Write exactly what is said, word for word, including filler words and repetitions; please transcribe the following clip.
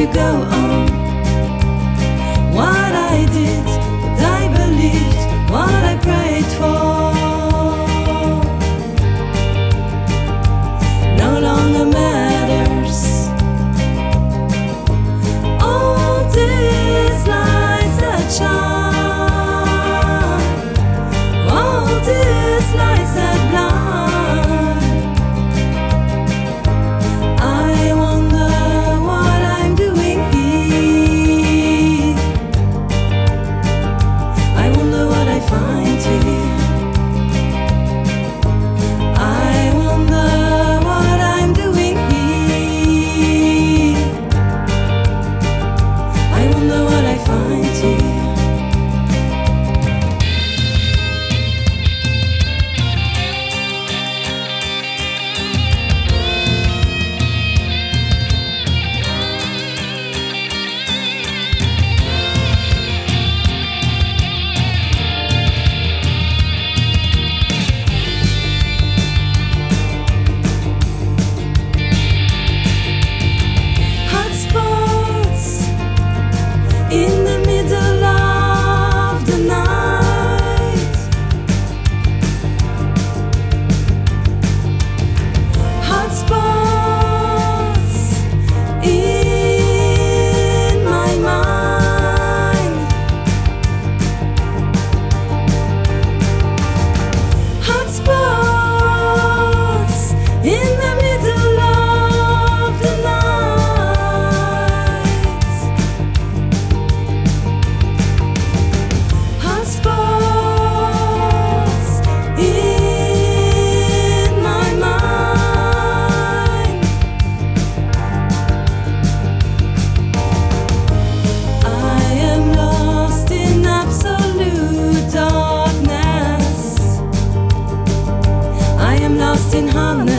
go on. What I did, what I believed, what I prayed for, no longer matters. All these lights that shine, all these lights that blind, I wonder what I'm doing here. I wonder what I find here. I wonder what I'm doing here. I wonder what I find here. In the middle of the night, hot spots in my mind, hot spots in the middle of the night, hot spots in my mind. I am lost in absolute darkness. I am lost in harmony.